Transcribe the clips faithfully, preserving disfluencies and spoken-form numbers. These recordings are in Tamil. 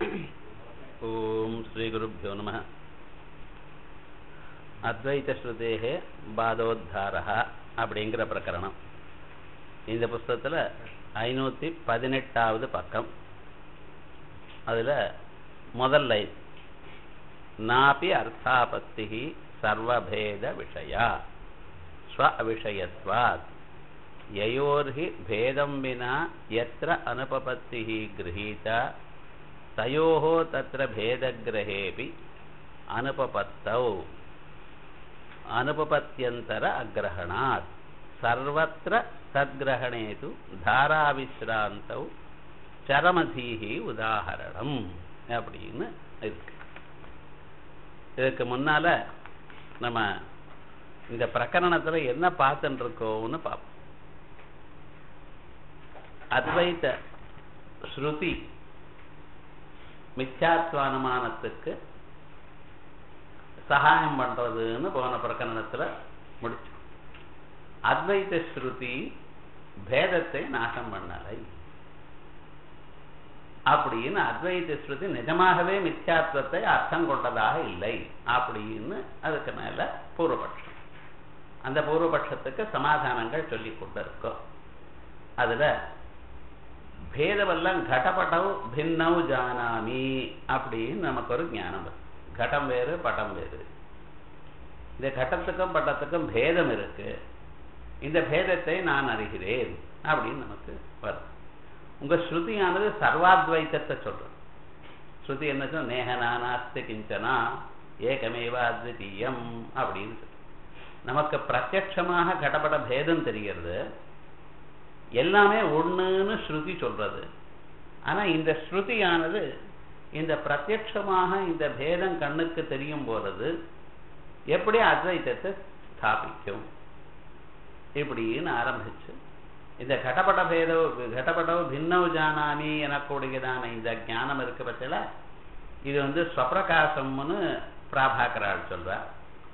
ஓம் ஸ்ரீ குருப்யோ நம. அத்வைத ஸ்ருதேஹே பாதோத்தாரஹ அப்படிங்கிற பிரகரணம் இந்த புஸ்தகத்தில் ஐநூற்றி பதினெட்டாவது பக்கம். அதில் முதல் லைன், நாபி அர்த்தாபத்தி சர்வபேத விஷயா ஸ்வ விஷயத்வாத் யயோர்ஹி பேதம் வினா யத்ர அனுபபத்திஹி கிரஹீதா தயோஹோ தத்ர பேதக்ரஹேபி அனுபபத்தௌ அனுபபத்யந்தர அக்ரஹணாத் சர்வத்ர தத்கிரஹணேது தாராவிஸ்ராந்தௌ சரமதீஹி உதாஹரணம் அப்படின்னு இருக்கு. இதுக்கு முன்னால நம்ம இந்த பிரகரணத்துல என்ன பார்த்துட்டு இருக்கோம்னு பார்ப்போம். அத்வைத ஸ்ருதி மித்யாத்வானுமானத்துக்கு சகாயம் பண்றதுன்னு போன பிரகரணத்துல முடிச்சு. அத்வைத ஸ்ருதி பேதத்தை நாசம் பண்ணலை அப்படின்னு, அத்வைத ஸ்ருதி நிஜமாகவே மித்யாத்வத்தை அர்த்தம் கொண்டதாக இல்லை அப்படின்னு அதுக்கு மேல பூர்வபட்சம். அந்த பூர்வபட்சத்துக்கு சமாதானங்கள் சொல்லி கொண்டிருக்கோம். அதுல பேதவெல்லாம் கடபட்டவ் பின்னவ் ஜானாமி அப்படின்னு நமக்கு ஒரு ஞானம் வரும். கடம் வேறு படம் வேறு. இந்த கட்டத்துக்கும் பட்டத்துக்கும் பேதம் இருக்கு. இந்த பேதத்தை நான் அறிகிறேன் அப்படின்னு நமக்கு வரும். உங்க ஸ்ருதியானது சர்வாத்வைத்தத்தை சொல்றது. ஸ்ருதி என்ன சொல்ல, நேகனாஸ்தி கிஞ்சனா ஏகமேவ அத்விதீயம் அப்படின்னு சொல்லி நமக்கு பிரத்யட்சமாக கடபட பேதம் தெரிகிறது. எல்லாமே ஒண்ணுன்னு ஸ்ருதி சொல்றது. ஆனா இந்த ஸ்ருதியானது இந்த பிரத்யட்சமாக இந்த பேதம் கண்ணுக்கு தெரியும் போறது எப்படி அத்வைத்தத்தை ஸ்தாபிக்கும் இப்படின்னு ஆரம்பிச்சு இந்த கடபட பேதோ கடபடோ பின்னவ் ஜானாமி எனக்கூடியதான இந்த ஞானம் இருக்கு பட்சல இது வந்து ஸ்வப்பிரகாசம்னு பிராபாகரால் சொல்றார்.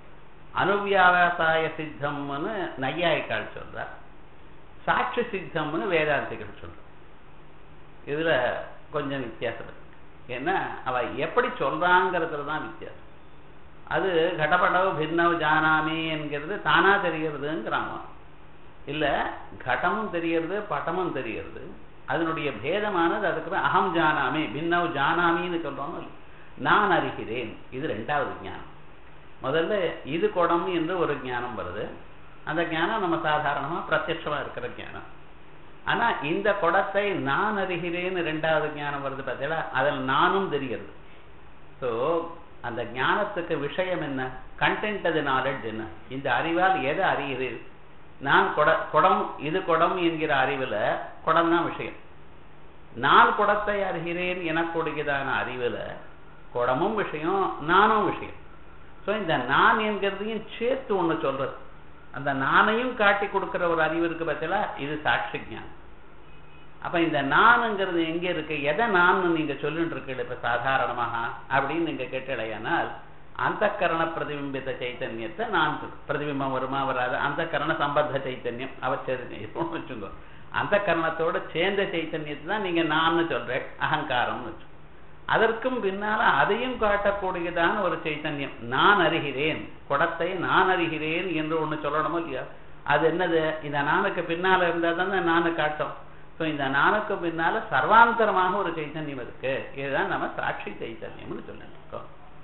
அனுவியாவசாய சித்தம்னு நையாயிக்கால் சொல்றார். சாட்சி சித்தம்னு வேதாந்திகள் சொல்ற. இதுல கொஞ்சம் வித்தியாசம் இருக்கு. ஏன்னா அவ எப்படி சொல்றாங்கிறதுல தான் வித்தியாசம். அது கடபடவு பின்னவ் ஜானாமி என்கிறது தானா தெரிகிறதுங்கிறாங்க. இல்ல கடமும் தெரிகிறது பட்டமும் தெரிகிறது. அதனுடைய பேதமானது அதுக்கு அகம் ஜானாமி பின்னவ் ஜானாமின்னு சொல்றோம். நான் அறிகிறேன். இது ரெண்டாவது ஞானம். முதல்ல இது குடம் என்று ஒரு ஞானம் வருது. அந்த ஞானம் நம்ம சாதாரணமா பிரத்யட்சமா இருக்கிற ஞானம். ஆனா இந்த குடத்தை நான் அறிகிறேன்னு ரெண்டாவது ஞானம் வருது பார்த்தீங்களா, அதில் நானும் தெரிகிறது. ஸோ அந்த ஞானத்துக்கு விஷயம் என்ன, கண்டென்ட், அது நாலெட்ஜ் என்ன, இந்த அறிவால் எதை அறிகிறேன் நான். கொட குடம் இது குடம் என்கிற அறிவுல குடம் தான் விஷயம். நான் குடத்தை அறிகிறேன் எனக்கூடியதான அறிவுல குடமும் விஷயம், நானும் விஷயம். ஸோ இந்த நான் என்கிறதையும் சேர்த்து ஒண்ணு சொல்றது. அந்த நானையும் காட்டி கொடுக்கிற ஒரு அறிவு இருக்கு பார்த்தீங்களா, இது சாட்சி ஞானம். அப்ப இந்த நானுங்கிறது எங்க இருக்கு, எதை நான் நீங்க சொல்லிட்டு இருக்கீங்க இப்ப சாதாரணமாக அப்படின்னு நீங்க கேட்டலையானால் அந்த கரண பிரதிபிம்பித்த சைத்தன்யத்தை நான் பிரதிபிம்பம் வருமா வராது, அந்த கரண சம்பத்த சைத்தன்யம் அவச்சரியம் வச்சுக்கோ. அந்த கரணத்தோட சேர்ந்த சைத்தன்யத்தை தான் நீங்க நான் சொல்றேன், அகங்காரம்னு வச்சு. அதற்கும் பின்னால அதையும் காட்டக்கூடியதான ஒரு சைத்தன்யம் நான் அறிகிறேன், குடத்தை நான் அறிகிறேன் என்று ஒண்ணு சொல்லணுமோ இல்லையா. அது என்னது, இந்த நானுக்கு பின்னால இருந்தா தான் நானு காட்டும். ஸோ இந்த நானுக்கு பின்னால சர்வாந்தரமாக ஒரு சைத்தன்யம் இருக்கு. இதுதான் நம்ம சாட்சி சைத்தன்யம்னு சொல்லிருக்கோம்.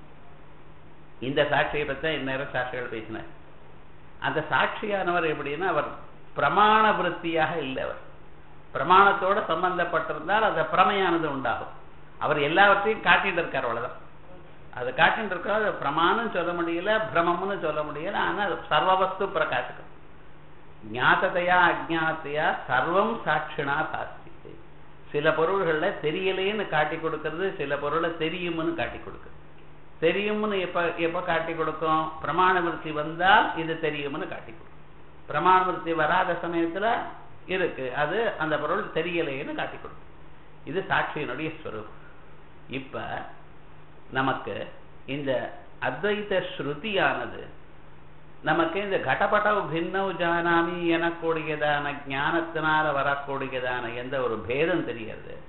இந்த சாட்சியை பத்தி இந்நேரம் சாட்சிகள் பேசினார். அந்த சாட்சியானவர் எப்படின்னா, அவர் பிரமாண விருத்தியாக இல்லை. அவர் பிரமாணத்தோட சம்பந்தப்பட்டிருந்தால் அந்த பிரமையானது உண்டாகும். அவர் எல்லாவற்றையும் காட்டிட்டு இருக்கார், அவ்வளவுதான். அதை காட்டிட்டு இருக்கார். அது பிரமாணம் சொல்ல முடியல, பிரமம்னு சொல்ல முடியல. ஆனா சர்வவஸ்து பிரகாசகம் ஞாதத்தையா அஜானத்தையா சர்வம் சாட்சினா சாஸ்தி. சில பொருள்கள்ல தெரியலேன்னு காட்டி கொடுக்கறது, சில பொருளை தெரியும்னு காட்டி கொடுக்குறது. தெரியும்னு எப்ப எப்ப காட்டி கொடுக்கும், பிரமாண விருத்தி வந்தால் இது தெரியும்னு காட்டி கொடுக்கும். பிரமாண விருத்தி வராத சமயத்துல இருக்கு, அது அந்த பொருள் தெரியலேன்னு காட்டி கொடுக்கும். இது சாட்சியினுடைய ஸ்வரூபம். இப்ப நமக்கு இந்த அத்வைத ஸ்ருதியானது நமக்கு இந்த கடபடவு பின்னவ் ஜானாமி எனக்கூடியதான ஞானத்தினால வரக்கூடியதான எந்த ஒரு பேதம் தெரிகிறது,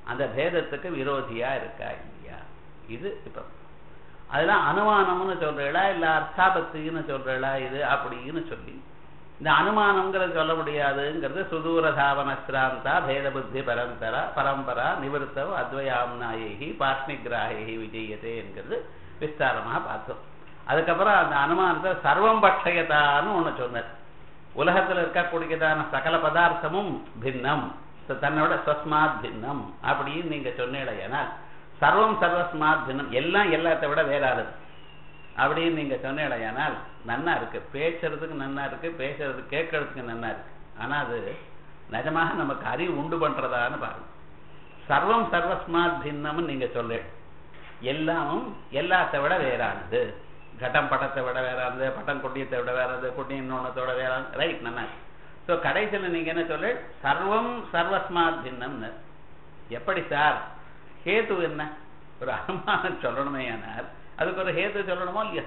அந்த பேதத்துக்கு விரோதியா இருக்கா இல்லையா? இது இப்ப அதெல்லாம் அனுமானம்னு சொல்றா இல்ல அர்த்தாபத்தின்னு சொல்றா இது அப்படின்னு சொல்லி இந்த அனுமானம்ங்கிறது சொல்ல முடியாதுங்கிறது சுதூர தாவனஸ்ராந்தா பேத புத்தி பரம்பரா பரம்பரா நிவர்த்தவ் அத்வயாம்னாயி பார்ஷ்ணிகிராஹி விஜயதே என்கிறது விஸ்தாரமாக பார்த்தோம். அதுக்கப்புறம் அந்த அனுமானத்தை சர்வம் பட்சயத்தான்னு ஒண்ணு சொன்னார். உலகத்துல இருக்கக்கூடியதான சகல பதார்த்தமும் பின்னம், தன்னோட ஸ்வஸ்மாத் பின்னம் அப்படின்னு நீங்க சொன்னீங்கன்னா சர்வம் சர்வஸ்மாத் பின்னம், எல்லாம் எல்லாத்தை விட வேறானது அப்படின்னு நீங்க சொன்னீங்கன்னா நன்னா இருக்கு, பேசுறதுக்கு நன்னா இருக்கு, பேசுறது கேட்கறதுக்கு நன்னா இருக்கு. ஆனா அது நிஜமாக நமக்கு அறிவு உண்டு பண்றதான்னு பாருங்க. சர்வம் சர்வஸ்மாத் பின்னம்னு நீங்க சொல்ல, எல்லாமும் எல்லாத்தை விட வேறானது, கட்டம் பட்டத்தை விட வேறானது, பட்டம் கொட்டியத்தை விட வேறானது, கொட்டிய இன்னொன்னத்தோட வேறானது, ரைட் நன்னா. ஸோ கடைசியில் நீங்க என்ன சொல்ல, சர்வம் சர்வஸ்மாத் பின்னம்னு. எப்படி சார் ஹேது என்ன? ஒரு அனுமானம் சொல்லணுமே ஆனால் அதுக்கு ஒரு ஹேது சொல்லணுமோ இல்லையா?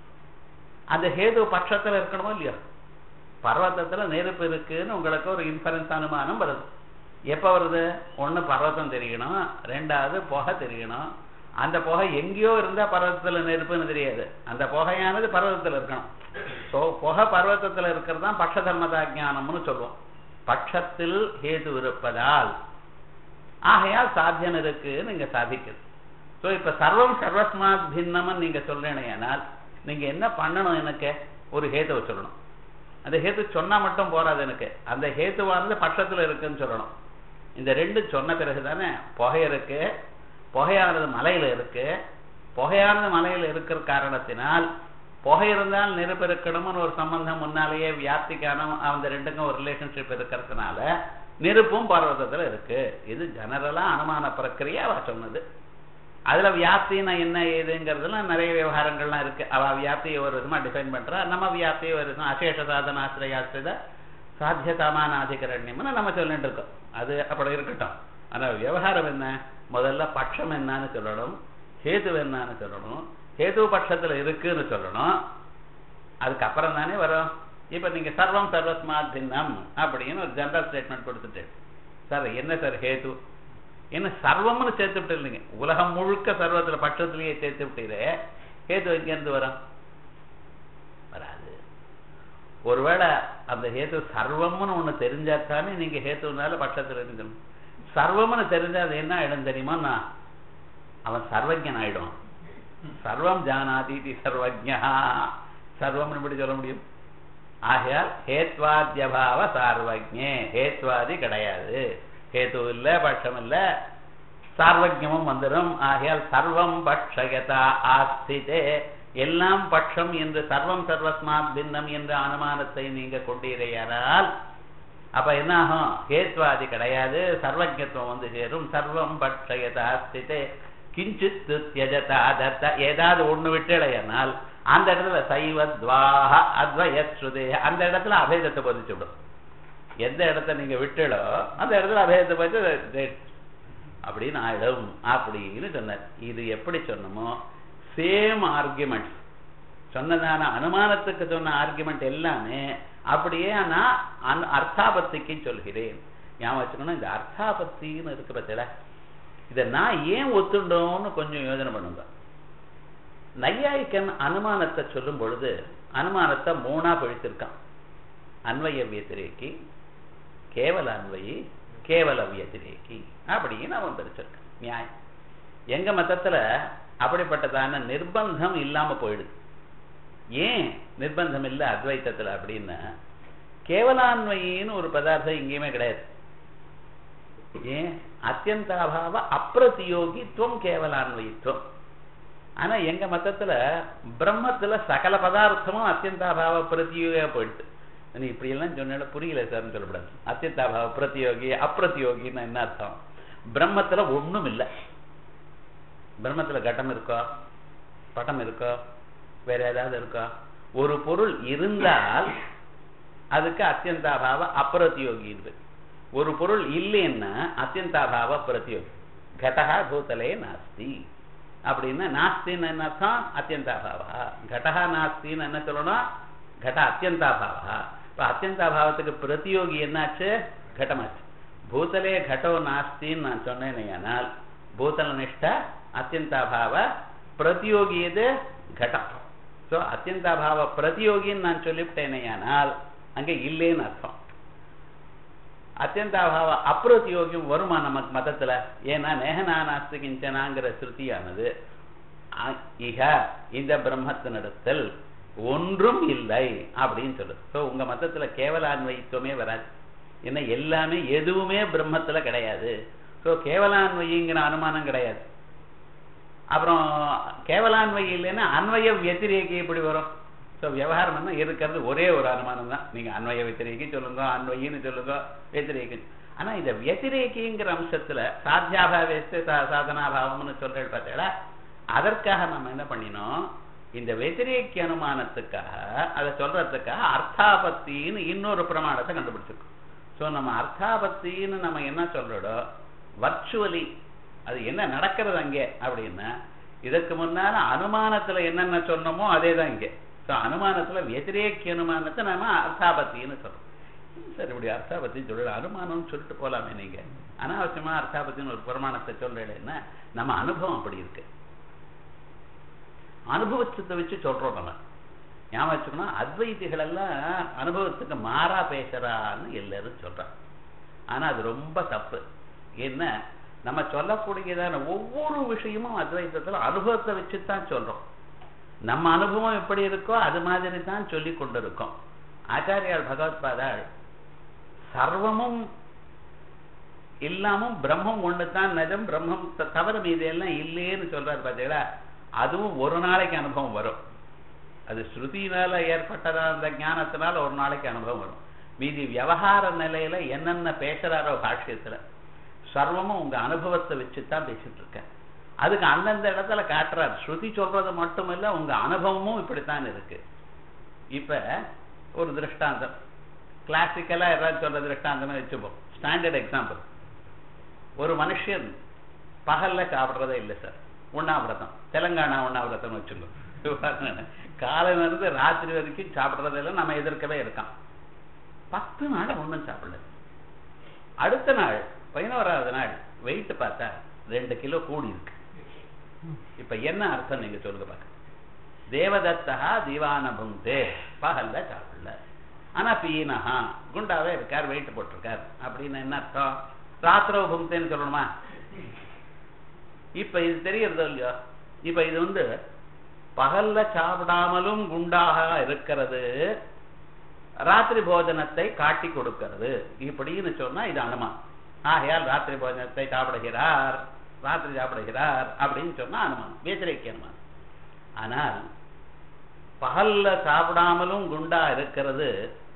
அந்த ஹேது பட்சத்துல இருக்கணுமோ இல்லையா? பர்வத்தத்துல நெருப்பு இருக்குன்னு உங்களுக்கு ஒரு இன்ஃபரன்ஸ் அனுமானம் வருது. எப்ப வருது? ஒண்ணு பர்வத்தம் தெரியணும், ரெண்டாவது புகை தெரியணும். அந்த புகை எங்கேயோ இருந்தா பர்வத்தத்துல நெருப்புன்னு தெரியாது, அந்த புகையானது பர்வத்தத்துல இருக்கணும். ஸோ புகை பர்வத்தத்துல இருக்கிறது தான் பட்ச தர்மதா ஞானம்னு சொல்லுவோம். பட்சத்தில் ஹேது இருப்பதால் ஆகையால் சாத்தியம் இருக்குன்னு நீங்க சாதிக்குது. ஸோ இப்ப சர்வம் சர்வஸ்மாத் பின்னம்னு நீங்க சொல்றேனால் நீங்க என்ன பண்ணணும்? எனக்கு ஒரு ஹேத்துவை சொல்லணும். அந்த ஹேத்து சொன்னா மட்டும் போறாது, எனக்கு அந்த ஹேத்துவானது பட்சத்துல இருக்குன்னு சொல்லணும். இந்த ரெண்டு சொன்ன பிறகுதானே புகை இருக்கு, புகையானது மலையில இருக்கு, புகையானது மலையில இருக்கிற காரணத்தினால் புகை இருந்தால் நெருப்பு இருக்கணும்னு ஒரு சம்பந்தம் முன்னாலேயே வியாப்திக்கான அந்த ரெண்டுக்கும் ஒரு ரிலேஷன்ஷிப் இருக்கிறதுனால நெருப்பும் பர்வத்தத்துல இருக்கு. இது ஜெனரலா அனுமான பிரக்கிரியா அவ சொன்னது. அதுல வியாப்தினா என்ன ஏதுங்கிறதுலாம் நிறைய விவகாரங்கள்லாம் இருக்கு. அவ வியாப்தியை ஒரு விதமா டிஃபைன் பண்றா, நம்ம வியாப்தியை ஒரு விதமா அசேஷ சாதன ஆசிரியாசிரித சாத்தியதாமான அதிகரண்யம்னு நம்ம சொல்லிட்டு இருக்கோம். அது அப்படி இருக்கட்டும். ஆனா விவகாரம் என்ன? முதல்ல பட்சம் என்னன்னு சொல்லணும், ஹேது என்னன்னு சொல்லணும், ஹேது பட்சத்துல இருக்குன்னு சொல்லணும். அதுக்கப்புறம் தானே வரும். இப்ப நீங்க சர்வம் சர்வஸ்மாத் பின்னம் அப்படின்னு ஒரு ஜெனரல் ஸ்டேட்மெண்ட் கொடுத்துட்டு, சார் என்ன சார் ஹேது என்ன சர்வம்னு சேர்த்து விட்டு இல்லைங்க, உலகம் முழுக்க சர்வத்துல பட்சத்திலேயே சேர்த்து விட்டீரே, ஹேது எங்க இருந்து வரும்? வராது. ஒருவேளை அந்த ஹேது சர்வம்னு ஒண்ணு தெரிஞ்சாத்தானே நீங்க ஹேத்துனால பட்சத்துல இருக்கணும். சர்வம்னு தெரிஞ்சா அது என்ன ஆயிடும் தெரியுமா? அவன் சர்வஜன் ஆயிடும். சர்வம் ஜானாதி சர்வஜா, சர்வம்னு எப்படி சொல்ல முடியும்? ஆகையால் ஹேத்வாத்யபாவ சார்வஜ்ஞே, ஹேத்வாதி கிடையாது, ஹேது இல்ல பட்சம் இல்ல, சார்வஜ்யமும் வந்துடும். ஆகையால் சர்வம் பட்சயதா ஆஸ்திதே, எல்லாம் பட்சம் என்று சர்வம் சர்வஸ்மாத் பின்னம் என்ற அனுமானத்தை நீங்க கொண்டீரையானால் அப்ப என்ன ஆகும்? ஹேத்வாதி கிடையாது, சர்வஜத்துவம் வந்து சேரும். சர்வம் பட்சயதா ஆஸ்திதே கிஞ்சித் தியஜதா தத்த, ஏதாவது ஒண்ணு விட்டுடையனால் அந்த இடத்துல சைவத்வாஹ அத்வயஸ்ருதே, அந்த இடத்துல அபேதத்தை பதிச்சு விடும். எந்த இடத்த நீங்க விட்டளோ அந்த இடத்துல அபேதத்தை பதிச்சு அப்படின்னு ஆயிடும் அப்படின்னு சொன்னார். இது எப்படி சொன்னமோ சேம் ஆர்குமெண்ட் சொன்னதான அனுமானத்துக்கு சொன்ன ஆர்குமெண்ட் எல்லாமே அப்படியே நான் அர்த்தாபத்திக்கு சொல்கிறேன். ஞாபகம் வச்சுக்கணும், இந்த அர்த்தாபத்தின்னு இருக்கு பத்தில, இதை நான் ஏன் ஒத்துண்டோன்னு கொஞ்சம் யோசனை பண்ணுங்க. நையாயிக்கன் அனுமானத்தை சொல்லும் பொழுது அனுமானத்தை மூணா பிடித்திருக்கான். அன்வய வியதிரேக்கி, கேவல அன்வயி, கேவல வியதிரேக்கி அப்படின்னு அவன் பிரிச்சிருக்கான். நியாயம். எங்க மதத்துல அப்படிப்பட்டதான நிர்பந்தம் இல்லாம போயிடுது. ஏன் நிர்பந்தம் இல்லை அத்வைத்தத்துல அப்படின்னா, கேவலான்வயின்னு ஒரு பதார்த்தம் எங்கேயுமே கிடையாது. ஏன்? அத்தியந்தாபாவ அப்பிரதியோகித்துவம் கேவலான்வயித்துவம். ஆனா எங்க மதத்துல பிரம்மத்துல சகல பதார்த்தமும் அத்தியந்தாபாவ பிரதியோகியா போயிடுது. நீ இப்படி எல்லாம் சொன்ன புரியல சார்னு சொல்லக்கூடாது. அத்தியந்தாபாவ பிரதியோகி அப்பிரதியோகின்னு என்ன அர்த்தம்? பிரம்மத்துல ஒண்ணும் இல்லை. பிரம்மத்துல கட்டம் இருக்கோ, பட்டம் இருக்கோ, வேற ஏதாவது இருக்கோ? ஒரு பொருள் இருந்தால் அதுக்கு அத்தியந்தாபாவ அப்பிரதியோகி. ஒரு பொருள் இல்லைன்னா அத்தியந்தாபாவ பிரதியோகி. கடகா பூதலே நாஸ்தி அப்படின்னா நாஸ்தின்னு என்ன அர்த்தம்? அத்தியந்தாபாவா. கடகா நாஸ்தின்னு என்ன சொல்லணும்? கட அத்தியந்தாபாவா. இப்ப அத்தியந்தாபாவத்துக்கு பிரதியோகி என்னாச்சு? கடமாச்சு. பூதலே கடோ நாஸ்தின்னு நான் சொன்னேனையானால் பூதலனிஷ்ட அத்தியந்தாபாவ பிரதியோகி எது கடம். ஸோ அத்தியந்தாபாவ பிரதியோகின்னு நான் சொல்லிவிட்டேனையானால் அங்கே இல்லைன்னு அர்த்தம். அத்தியந்தாபாவ அப்பிரதியோகியம் வருமா நமக்கு மதத்துல? ஏன்னா நேகனா நாஸ்தி கிஞ்சனாங்கிற ஸ்ருதியானது இக இந்த பிரம்மத்தினிடத்தில் ஒன்றும் இல்லை அப்படின்னு சொல்லுது. ஸோ உங்க மதத்துல கேவலான்வயித்துவமே வராது. ஏன்னா எல்லாமே எதுவுமே பிரம்மத்துல கிடையாது. ஸோ கேவலான்வயிங்கிற அனுமானம் கிடையாது. அப்புறம் கேவலான்வயி இல்லைன்னா அன்வய வத்திரேகி எப்படி வரும்? ஸோ விவகாரம் என்ன இருக்கிறது ஒரே ஒரு அனுமானம் தான். நீங்க அன்வய வத்திரேகி சொல்லுங்க, அன்வயின்னு சொல்லுங்க, வத்திரேகி. ஆனா இந்த வத்திரேகிங்கிற அம்சத்துல சாத்தியாபாவேஸ்து சாதனாபாவம்னு சொல்றது பார்த்தீங்களா? அதற்காக நம்ம என்ன பண்ணினோம், இந்த வத்திரேகி அனுமானத்துக்காக அதை சொல்றதுக்காக அர்த்தாபத்தின்னு இன்னொரு பிரமாணத்தை கண்டுபிடிச்சிருக்கோம். ஸோ நம்ம அர்த்தாபத்தின்னு நம்ம என்ன சொல்றோம், வர்ச்சுவலி அது என்ன நடக்கிறது அங்கே அப்படின்னா இதற்கு முன்னால அனுமானத்துல என்னென்ன சொன்னோமோ அதே தான் இங்கே. ஸோ அனுமானத்துல வத்திரேகி அனுமானத்தை நம்ம அர்த்தாபத்தின்னு சொல்றோம். சார் இப்படி அர்த்தாபத்தி சொல்ற அனுமானம்னு சொல்லிட்டு போலாமே நீங்க, அனாவசியமா அர்த்தாபத்தின்னு ஒரு பிரமாணத்தை சொல்றேன்னா நம்ம அனுபவம் அப்படி இருக்கு. அனுபவத்தை வச்சு சொல்றோம். நம்ம ஞாபகம் வச்சுக்கணும், அத்வைதிகள் எல்லாம் அனுபவத்துக்கு மாறா பேசுறான்னு எல்லாரும் சொல்றாங்க. ஆனா அது ரொம்ப தப்பு. என்ன, நம்ம சொல்லக்கூடியதான ஒவ்வொரு விஷயமும் அத்வைதத்துல அனுபவத்தை வச்சுதான் சொல்றோம். நம்ம அனுபவம் எப்படி இருக்கோ அது மாதிரி தான் சொல்லி கொண்டிருக்கோம். ஆச்சாரியால் பகவத்பாதாள் சர்வமும் இல்லாமும் பிரம்மம் ஒண்ணுதான் நிஜம், பிரம்மம் தவிர மீது எல்லாம் இல்லைன்னு சொல்றாரு பார்த்தீங்களா? அதுவும் ஒரு நாளைக்கு அனுபவம் வரும். அது ஸ்ருதியினால ஏற்பட்டதா அந்த ஞானத்தினால ஒரு நாளைக்கு அனுபவம் வரும். மீதி விவகார நிலையில என்னென்ன பேசுறாரோ பாஷ்யத்துல சர்வமும் உங்க அனுபவத்தை வச்சுதான் பேசிட்டு இருக்க. அதுக்கு அந்தந்த இடத்துல காட்டுறாரு. ஸ்ருதி சொல்றது மட்டும் இல்ல, உங்க அனுபவமும் இப்படித்தான் இருக்கு. இப்ப ஒரு திருஷ்டாந்தம் கிளாசிக்கலா ஏதாவது சொல்ற திருஷ்டாந்தம் வச்சுப்போம். ஸ்டாண்டர்ட் எக்ஸாம்பிள், ஒரு மனுஷன் பகல்ல சாப்பிடுறதே இல்லை சார், உண்ணாவிரதம், தெலுங்கானா உண்ணாவிரதம் வச்சுக்கோ. காலையில இருந்து ராத்திரி வரைக்கும் சாப்பிடுறதில்லை, நம்ம எதிர்க்கவே இருக்கான். பத்து நாள் ஒன்றும் சாப்பிடல. அடுத்த நாள் பதினோராவது நாள் வெயிட் பார்த்தா ரெண்டு கிலோ கூடி இருக்கு. இப்ப என்ன அர்த்தம் நீங்க சொல்லுங்க பாக்க? தேவதத்தா தீவான புந்தே, பகல்ல சாப்பிடல, ஆனா பீனஹா குண்டாவே இருக்கார், வெயிட் போட்டிருக்கார் அப்படின்னு என்ன அர்த்தம்? ராத்திரோ புந்தேன்னு சொல்லணுமா? இப்ப இது தெரியறதோ இல்லையோ? இப்ப இது வந்து பகல்ல சாப்பிடாமலும் குண்டாக இருக்கிறது, ராத்திரி போஜனத்தை காட்டி கொடுக்கிறது இப்படின்னு சொன்னா இது அனுமானம். ஆகையால் ராத்திரி போஜனத்தை சாப்பிடுகிறார், ராத்திரி சாப்பிடுகிறார் அப்படின்னு சொன்னா அனுமானம், வத்திரேகி அனுமானம். ஆனால் பகல்ல சாப்பிடாமலும் குண்டா இருக்கிறது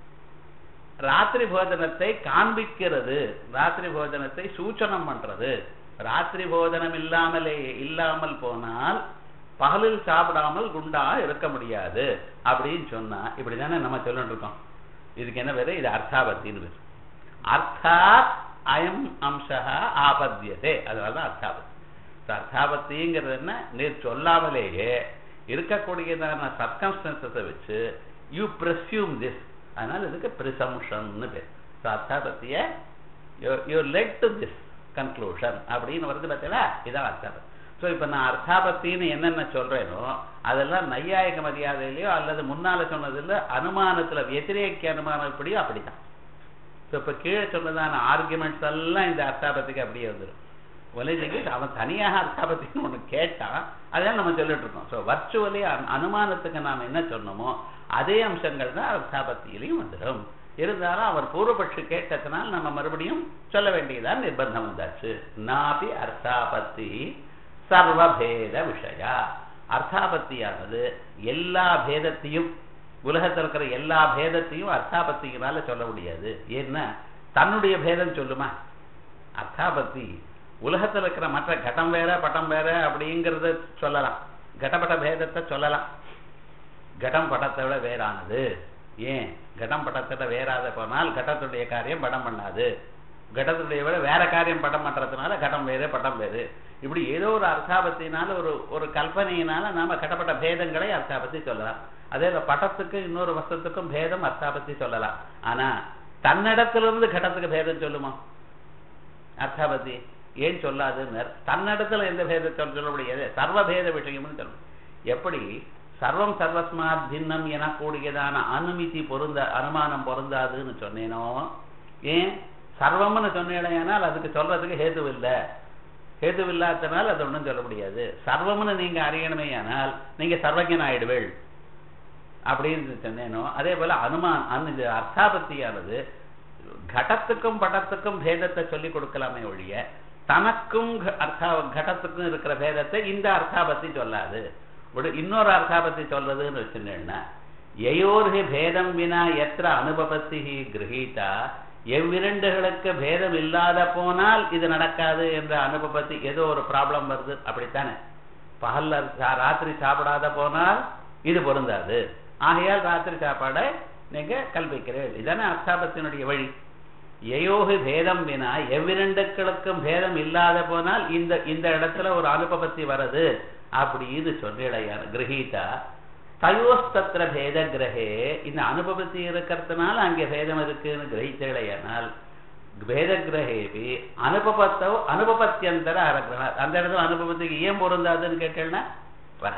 ராத்திரி போஜனத்தை காண்பிக்கிறது, ராத்திரி போஜனத்தை சூச்சனம் பண்றது. ராத்திரி போஜனம் இல்லாமலே இல்லாமல் போனால் பகலில் சாப்பிடாமல் குண்டா இருக்க முடியாது அப்படின்னு சொன்னா இப்படிதானே நம்ம சொல்லிட்டு இருக்கோம். இதுக்கு என்ன பேரு? இது அர்த்தாபத்தின்னு பேரு. அர்த்தாத் அயம் அம்சா ஆபத்தியதே, அதனாலதான் அர்த்தாபத்தி. அர்த்தாபத்திங்கிறது என்ன? நீர் சொல்லாமலேயே இருக்கக்கூடியதான சர்க்கம்ஸ்டன்சஸை வச்சு யூ பிரஸ்யூம் திஸ், அதனால இதுக்கு பிரிசம்ஷன்னு பேர். அர்த்தாபத்திய you led to this conclusion அப்படின்னு வருது பார்த்தீங்களா? இதான் அர்த்தாபத்தி. ஸோ இப்போ நான் அர்த்தாபத்தின்னு என்னென்ன சொல்றேனோ அதெல்லாம் நையாயிக மரியாதையிலையோ அல்லது முன்னால சொன்னதில்ல அனுமானத்துல வத்திரேகி அனுமானம் எப்படியோ அப்படித்தான். ஸோ இப்போ கீழே சொன்னதான ஆர்குமெண்ட்ஸ் எல்லாம் இந்த அர்த்தாபத்திக்கு அப்படியே வந்துடும். ஒலிஜிக்கு அவன் தனியாக அர்த்தாபத்தின்னு ஒன்று கேட்டான், அதெல்லாம் நம்ம சொல்லிட்டு இருக்கோம். ஸோ வர்ச்சுவலி அனுமானத்துக்கு நாம் என்ன சொன்னோமோ அதே அம்சங்கள் தான் அர்த்தாபத்தியிலையும் வந்துடும். இருந்தாலும் அவர் பூர்வபட்சி கேட்டதுனால் நம்ம மறுபடியும் சொல்ல வேண்டியதான் நிர்பந்தம் வந்தாச்சு. நாபி அர்த்தாபத்தி சர்வபேத விஷயா. அர்த்தாபத்தியானது எல்லா பேதத்தையும், உலகத்தில் இருக்கிற எல்லா பேதத்தையும் அர்த்தாபத்தியினால சொல்ல முடியாது. ஏன்னா தன்னுடைய பேதம் சொல்லுமா? அர்த்தாபத்தி உலகத்தில் இருக்கிற மற்ற கட்டம் வேற பட்டம் வேற அப்படிங்கிறத சொல்லலாம், கடப்பட்ட பேதத்தை சொல்லலாம். கடம் படத்தை விட வேறானது. ஏன்? கடம் படத்தை வேறாத போனால் கடத்துடைய காரியம் படம் பண்ணாது, கடத்துடைய விட வேற காரியம் படம் பண்றதுனால கடம் வேறு படம் வேறு. இப்படி ஏதோ ஒரு அர்த்தாபத்தினால ஒரு ஒரு கல்பனையினால நாம கடப்பட்ட பேதங்களை அர்த்தாபத்தி சொல்லலாம். அதே பட்டத்துக்கு இன்னொரு வஸ்துக்கும் பேதம் அர்த்தாபத்தி சொல்லலாம். ஆனா தன்னிடத்திலிருந்து கடத்துக்கு பேதம் சொல்லுமா? அர்த்தாபத்தி ஏன் சொல்லாதுன்னு தன்னிடத்துல எந்த பேத சொல்ல சொல்ல முடியாது சர்வபேத விஷயம்னு சொல்லணும் எப்படி சர்வம் சர்வஸ்மாத் பின்னம் எனக்கூடியதான அனுமதி பொருந்த அனுமானம் பொருந்தாதுன்னு சொன்னேனோ ஏன் சர்வம்னு சொன்னேனால் அதுக்கு சொல்றதுக்கு ஹேது இல்லை ஹேது இல்லாதனால் அது ஒன்றும் சொல்ல முடியாது சர்வம்னு நீங்க அறியணுமே ஆனால் நீங்க சர்வஜன் ஆயிடுவேள் அப்படின்னு சொன்னேனோ அதே போல அனுமான் அந்த அர்த்தாபத்தியானது கடத்துக்கும் படத்துக்கும் பேதத்தை சொல்லிக் கொடுக்கலாமே ஒழிய தனக்கும் அர்த்தா கடத்துக்கும் இருக்கிற பேதத்தை இந்த அர்த்தாபத்தி சொல்லாது இன்னொரு அர்த்தாபத்தி சொல்றதுன்னு வச்சுன்னா யயோர்ஹி பேதம் வினா எத்திர அனுபவத்தி கிரகீதா எவ்விரண்டுகளுக்கு பேதம் இல்லாத போனால் இது நடக்காது என்ற அனுபவத்தி ஏதோ ஒரு ப்ராப்ளம் வருது அப்படித்தானே பகல்ல ராத்திரி சாப்பிடாத போனால் இது பொருந்தாது ஆகையால் ராத்திரி சாப்பாடை நீங்க கல்பிக்கிறீர்கள் இதானே அர்த்தாபத்தினுடைய வழி யயோஹி பேதம் வினா எவ்விரண்டுகளுக்கும் பேதம் இல்லாத போனால் இந்த இந்த இடத்துல ஒரு அனுபவத்தி வருது அப்படின்னு சொல்லிடையான கிரகீதா தயோஸ்தத்திர பேத கிரகே இந்த அனுபவத்தி இருக்கிறதுனால அங்கே பேதம் இருக்குன்னு கிரகித்தேடையானால் பேத கிரகேபி அனுபவத்தோ அனுபவத்தியந்தர அரகிரக அந்த இடத்துல அனுபவத்துக்கு ஏன் பொருந்தாதுன்னு கேட்டேன்னா வர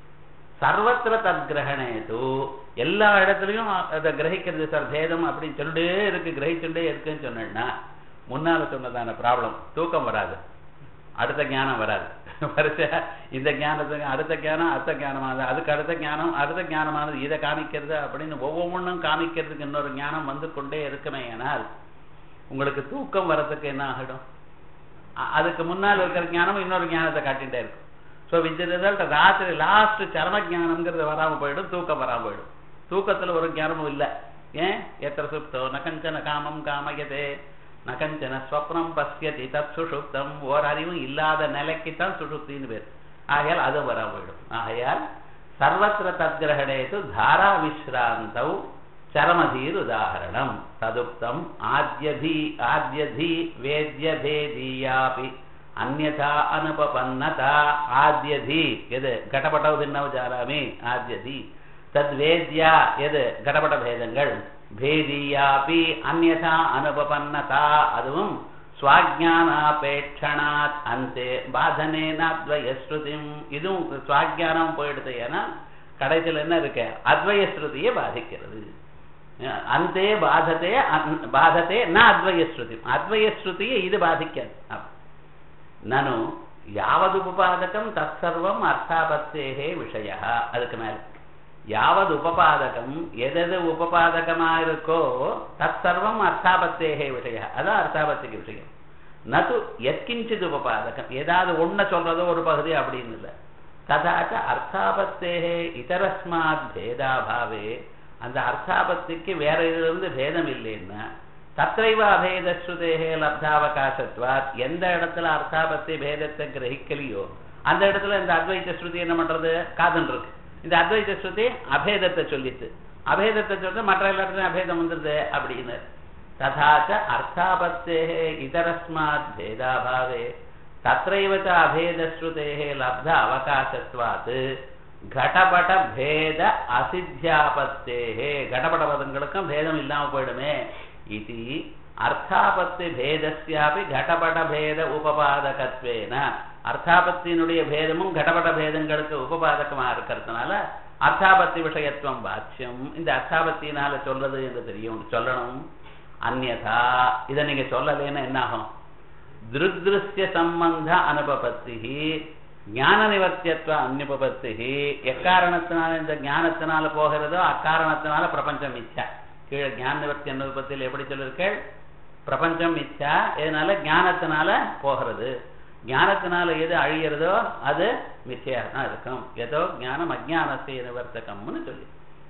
சர்வத்திர தத்கிரகணேது எல்லா இடத்துலையும் அதை கிரகிக்கிறது சார் பேதம் அப்படின்னு சொல்லிட்டே இருக்கு கிரகிச்சுட்டே இருக்குன்னு சொன்னா முன்னால சொன்னதான ப்ராப்ளம் தூக்கம் வராது அடுத்த ஞானம் வராது வரிசை இந்த ஞானத்துக்கு அடுத்த ஞானம் அடுத்த ஞானமானது அதுக்கு அடுத்த ஞானம் அடுத்த ஞானமானது இதை காமிக்கிறது அப்படின்னு ஒவ்வொன்றும் காமிக்கிறதுக்கு இன்னொரு ஞானம் வந்து கொண்டே இருக்குமே ஆனால் உங்களுக்கு தூக்கம் வர்றதுக்கு என்ன ஆகிடும் அதுக்கு முன்னால் இருக்கிற ஞானம் இன்னொரு ஞானத்தை காட்டிகிட்டே இருக்கும் ஸோ வித் ரிசல்ட் ராத்திரி லாஸ்ட் சரம ஞானம்ங்கிறது வராமல் போயிடும் தூக்கம் வராமல் போயிடும் தூக்கத்தில் ஒரு ஞானமும் இல்லை ஏன் எத்திர சுப்தோ நகஞ்சன காமம் காமயதே நகஞ்சன ஸ்வப்னம் பசியதி தத் சுஷுப்தம் ஓர் அறிவும் இல்லாத நிலைக்குத்தான் சுஷுப்தின்னு பேர் ஆகையால் அது வர போயிடும் ஆகையால் சர்வத்திர தத்கிரகணேது தாரா விஸ்ராந்தௌ சரமதீர் உதாரணம் ததுப்தம் ஆத்யதி ஆத்யதி வேத்ய பேதீயாபி அந்யதா அனுபபன்னதா ஆத்யதி எது கடபடவ பின்னவ ஜாராமி ஆத்யதி தத்வேத்யா எது கடபட பேதங்கள் பேதியாபி அந்யதா அனுபபன்னதா அதுவும் ஸ்வாஜ்ஞானாபேட்சணாத் அந்தே பாதனேனாத்வயஸ்ருதிம் இதுவும் ஸ்வாஜ்ஞானம் போயிடுது ஏன்னா கடைசியில் என்ன இருக்கு அத்வயஸ்ருதியை பாதிக்கிறது அந்தே பாதத்தே பாதத்தே ந அத்வயஸ்ருதி அத்வயஸ்ருதியை இது பாதிக்காது நனு யாவது உபபாதகம் தற்சர்வம் அர்த்தாபத்தேகே விஷய அதுக்கு மேல யாவது உபபாதகம் எதது உபபாதகமா இருக்கோ தற்சர்வம் அர்த்தாபத்தேகே விஷய அதான் அர்த்தாபத்திக்கு விஷயம் நது எத்கிஞ்சித் உபபாதகம் ஏதாவது ஒன்ன சொல்றதோ ஒரு பகுதி அப்படின்னு இல்லை ததாச்ச அர்த்தாபத்தேகே இதரஸ்மாத் பேதாபாவே அந்த அர்த்தாபத்திக்கு வேற இதிலிருந்து பேதம் இல்லைன்னா தத்ரைவ அபேதஸ்ருதேகே லப்தாவகாசத்வாத் எந்த இடத்துல அர்த்தாபத்தி பேதத்தை கிரகிக்கலையோ அந்த இடத்துல இந்த அத்வைத ஸ்ருதி என்ன பண்றது காதல் இருக்கு இந்த அத்வைத ஸ்ருதி அபேதத்தை சொல்லித்து அபேதத்தை சொல்லிட்டு மற்ற எல்லாத்துலையும் அபேதம் வந்துருது அப்படின்னு ததாச்ச அர்த்தாபத்தேகே இதரஸ்மாத் பேதாபாவே தத்ரைவ அபேதஸ்ருதேகே லப்த அவகாசத்வாத் கடபட பேத அசித்தியாபத்தேகே கடபட பதங்களுக்கும் பேதம் இல்லாம போயிடுமே இது அர்த்தாபத்தி பேதஸ்யாபி கடபட பேத உபபாதகத்வேன அர்த்தாபத்தினுடைய பேதமும் கடபட பேதங்களுக்கு உபபாதகமா இருக்கிறதுனால அர்த்தாபத்தி விஷயத்துவம் பாட்சியம் இந்த அர்த்தாபத்தினால சொல்றது என்று தெரியும் சொல்லணும் அந்யதா இதை நீங்க சொல்லலைன்னா என்ன ஆகும் திருத்ருஷ்ய சம்பந்த அனுபபத்தி ஞான நிவர்த்தியத்துவ அனுபபத்தி எக்காரணத்தினால இந்த ஞானத்தினால போகிறதோ அக்காரணத்தினால பிரபஞ்சம் மிச்சா கீழே ஞான நிவர்த்தி அனுபவத்தில் எப்படி சொல்லிருக்கேள் பிரபஞ்சம் மிச்சா இதனால ஞானத்தினால போகிறது ஞானத்தினால எது அழிகிறதோ அது மிச்சையாக தான் இருக்கும் ஏதோ ஞானம் அஜானத்தை நிவர்த்தகம்னு சொல்லி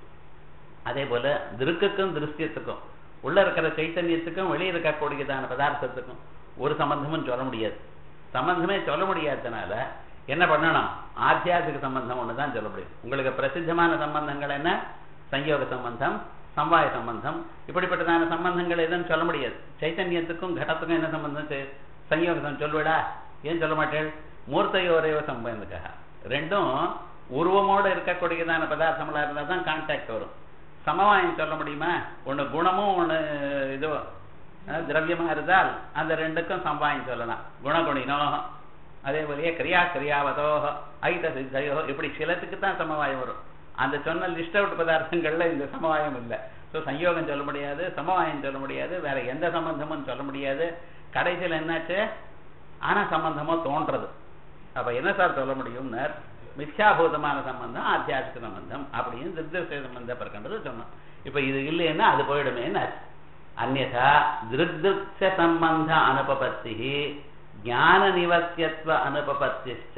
அதே போல திருக்குக்கும் திருஷ்யத்துக்கும் உள்ள இருக்கிற சைத்தன்யத்துக்கும் வெளியே இருக்கக்கூடியதான பதார்த்தத்துக்கும் ஒரு சம்பந்தமும் சொல்ல முடியாது சம்பந்தமே சொல்ல முடியாததுனால என்ன பண்ணணும் ஆத்தியாசிக சம்பந்தம் ஒண்ணுதான் சொல்ல முடியும் உங்களுக்கு பிரசித்தமான சம்பந்தங்கள் என்ன சயோக சம்பந்தம் சம்வாய சம்பந்தம் இப்படிப்பட்டதான சம்பந்தங்கள் எதுன்னு சொல்ல முடியாது சைத்தன்யத்துக்கும் கடத்துக்கும் என்ன சம்பந்தம் சயோகம் சொல்லுவிடா ஏன் சொல்ல மாட்டேன் மூர்த்தையோரையோ சம்பந்தக்காக ரெண்டும் உருவமோடு இருக்கக்கூடியதான பதார்த்தங்களா இருந்தால் தான் கான்டாக்ட் வரும் சமவாயம் சொல்ல முடியுமா ஒன்று குணமும் ஒன்று இதோ திரவியமா இருந்தால் அந்த ரெண்டுக்கும் சம்பாயம் சொல்லலாம். குணகுணினோ அதே போலயே கிரியா கிரியாவதோ ஐத சித்தையோ இப்படி சிலத்துக்கு தான் சமவாயம் வரும். அந்த சொன்ன லிஸ்ட் அவுட் பதார்த்தங்கள்ல இந்த சமவாயம் இல்லை. ஸோ சயோகம் சொல்ல முடியாது, சமவாயம் சொல்ல முடியாது, வேற எந்த சம்பந்தமும் சொல்ல முடியாது. கடைசியில் என்னாச்சு, ஆனா சம்பந்தமோ தோன்றது. அப்ப என்ன சார் சொல்ல முடியும்னு, மித்யாபூதமான சம்பந்தம் ஆத்தியாசிக சம்பந்தம் அப்படின்னு திருஷ்ய சம்பந்த பிரகண்டது சொன்னோம். இப்ப இது இல்லைன்னா அது போயிடுமே. அந்யதா திருஷ்ய சம்பந்த அனுபபத்தி ஞான நிவர்த்தியத்துவ அனுபபத்திச்ச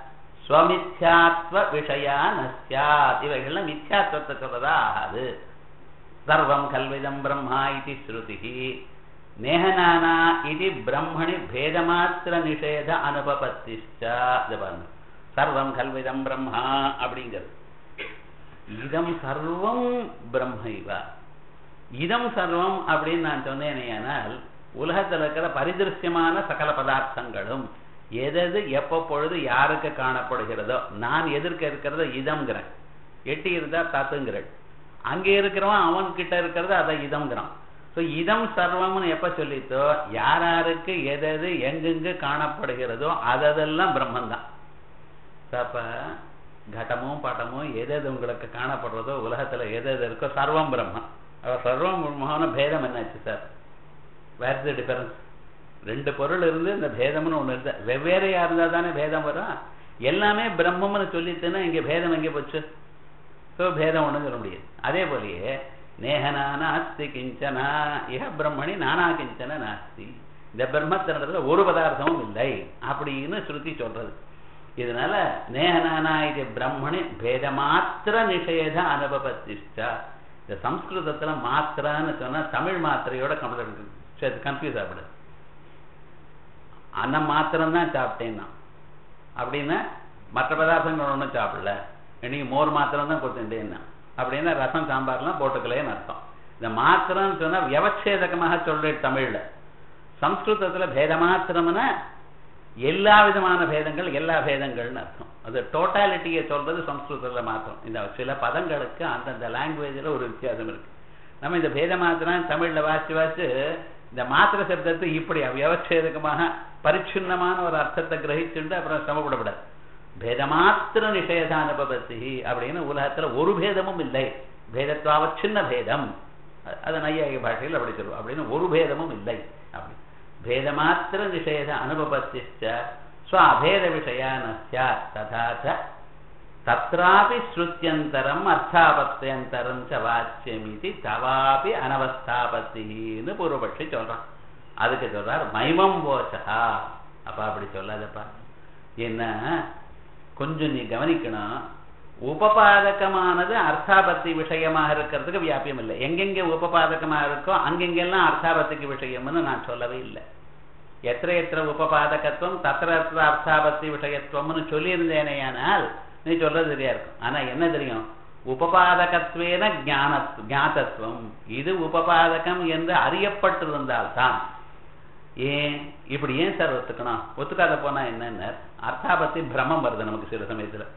ஸ்வமித்யாத்வ விஷயா நஸ்யாத். இவைகள்லாம் மித்யாத்வத்தை சொல்றதா ஆகாது. சர்வம் கல்விதம் பிரம்மா இது ஸ்ருதி நேஹனானா இது பிரம்மணி பேதமாத்திர நிஷேத அனுபபத்திச்ச. சர்வம் கல்விதம் பிரம்மா அப்படிங்கிறது இதம் சர்வம் பிரம்மைவ. இதம் சர்வம் அப்படின்னு நான் சொன்னேனேயானால் உலகத்தில் இருக்கிற பரிதிருஷ்யமான சகல பதார்த்தங்களும் எது எப்போ பொழுது யாருக்கு காணப்படுகிறதோ, நான் எதிர்க்க இருக்கிறத இதம்ங்கிறேன், எட்டி இருந்தா தத்துங்கிறேன், அங்கே இருக்கிறவன் அவன் கிட்ட இருக்கிறத அதை இதம்ங்கிறான். ஸோ இதம் சர்வம்னு எப்ப சொல்லித்தோ யாராருக்கு எது எங்கெங்கு காணப்படுகிறதோ அதெல்லாம் பிரம்மன் தான். அப்ப கடமும் பட்டமும் எது எது உங்களுக்கு காணப்படுறதோ உலகத்துல எது எது இருக்கோ சர்வம் பிரம்மன். சர்வம் பிரம்மன பேதம் என்னாச்சு சார்? Where the difference? ரெண்டு பொருள் இருந்து இந்த பேதம்னு ஒண்ணு இருந்தா வெவ்வேறையா இருந்தா தானே பேதம் வரும். எல்லாமே பிரம்மம்னு சொல்லிட்டுன்னா இங்க பேதம் எங்கே போச்சு? ஸோ பேதம் ஒண்ணு சொல்ல முடியாது. அதே போலயே நேஹனா நாஸ்தி கிஞ்சனா இஹ பிரம்மணி நானா கிஞ்சன நாஸ்தி. இந்த பிரம்மத்தினத்துல ஒரு பதார்த்தமும் இல்லை அப்படின்னு ஸ்ருதி சொல்றது. இதனால நேஹனானா இது பிரம்மணி பேதமாத்திர நிஷேத அனுபபத்திஷ்டா. இந்த சம்ஸ்கிருதத்துல மாத்திரான்னு சொன்னா தமிழ் மாத்திரையோட கன்ஃபியூஸ் ஆகப்படுது. அன்னம் மாத்திரம் தான் சாப்பிட்டேன்னா அப்படின்னா மற்ற பதார்த்தங்கள் ஒன்றும் சாப்பிடல, இன்னைக்கு மோர் மாத்திரம் தான் கொடுத்துட்டேன்னா அப்படின்னா ரசம் சாம்பார்லாம் போட்டுக்கலேன்னு அர்த்தம். இந்த மாத்திரம்னு சொன்னா வியவச்சேதகமாக சொல்ற தமிழ்ல. சம்ஸ்கிருதத்துல பேதமாத்திரம்னா எல்லா விதமான பேதங்கள், எல்லா பேதங்கள்னு அர்த்தம். அது டோட்டாலிட்டியை சொல்றது சம்ஸ்கிருதத்துல மாத்திரம். இந்த சில பதங்களுக்கு அந்தந்த லாங்குவேஜ்ல ஒரு வித்தியாசம் இருக்கு. நம்ம இந்த பேத மாத்திரம் தமிழ்ல வாசி வாசி இந்த மாத்திர சப்தத்தை இப்படி வியவச்சேதகமாக பரிச்சுன்னமான ஒரு அர்த்தத்தை கிரகிச்சுட்டு அப்புறம் சமப்படப்படாது. பேதமாத்திர நிஷேத அனுபவத்தி அப்படின்னு உலகத்துல ஒரு பேதமும் இல்லை. பேதத்வாவ சின்ன பேதம், அது நையாயிக பாஷையில் அப்படி சொல்லுவோம். அப்படின்னு ஒரு பேதமும் இல்லை. அப்படி பேதமாத்திர நிஷேத அனுபவத்திச்ச ஸ்வ அபேத விஷயா நஸ்யாத் ததாச்ச தத்ராபி ஸ்ருத்யந்தரம் அர்த்தாபத்தியந்தரம் ச வாச்சியமிதி தவாபி அனவஸ்தாபத்தின்னு பூர்வபட்சி சொல்றான். அதுக்கு சொல்றார் மைமம் போச்சா. அப்ப அப்படி சொல்லாதப்பா. என்ன கொஞ்சம் நீ கவனிக்கணும். உபபாதகமானது அர்த்தாபத்தி விஷயமாக இருக்கிறதுக்கு வியாபியம் இல்லை. எங்கெங்க உபபாதகமாக இருக்கோ அங்கெங்கெல்லாம் அர்த்தாபத்திக்கு விஷயம்னு நான் சொல்லவே இல்லை. எத்த எத்த உபபாதகத்துவம் தத்திர அர்த்தாபத்தி விஷயத்துவம்னு சொல்லியிருந்தேனேயானால் நீ சொல்றது சரியா இருக்கும். ஆனா என்ன தெரியும், உபபாதகத்வேன ஞானத் ஞாதத்துவம், இது உபபாதகம் என்று அறியப்பட்டிருந்தால்தான். ஏன் இப்படி ஏன் சார் ஒத்துக்கணும்? ஒத்துக்காத போனா என்னன்னு அர்த்தாபத்தி பிரம்மம் வருது நமக்கு சில சமயத்துல.